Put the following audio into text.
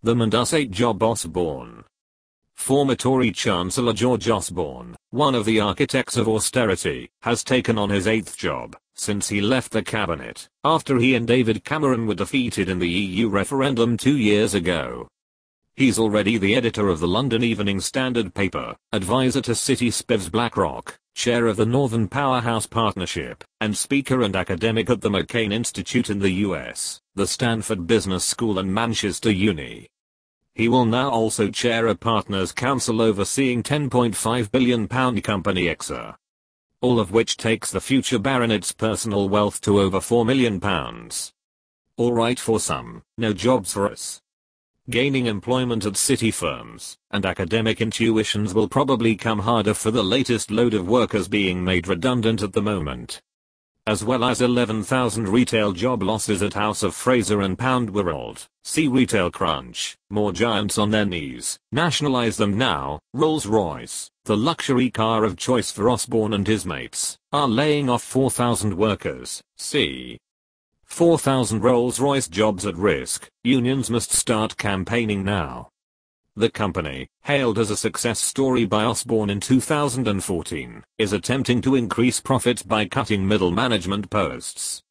them and us 8 job Osborne. Former Tory Chancellor George Osborne, one of the architects of austerity, has taken on his 8th job since he left the cabinet after he and David Cameron were defeated in the EU referendum 2 years ago. He's already the editor of the London Evening Standard paper, advisor to City Spivs BlackRock, chair of the Northern Powerhouse Partnership, and speaker and academic at the McCain Institute in the US, the Stanford Business School and Manchester Uni. He will now also chair a partners council overseeing £10.5 billion company EXA. All of which takes the future baronet's personal wealth to over £4 million. Alright for some, no jobs for us. Gaining employment at city firms and academic intuitions will probably come harder for the latest load of workers being made redundant at the moment. As well as 11,000 retail job losses at House of Fraser and Pound World. See Retail Crunch. More giants on their knees. Nationalize them now. Rolls-Royce, the luxury car of choice for Osborne and his mates, are laying off 4,000 workers. See 4,000 Rolls-Royce jobs at risk. Unions must start campaigning now. The company, hailed as a success story by Osborne in 2014, is attempting to increase profits by cutting middle management posts.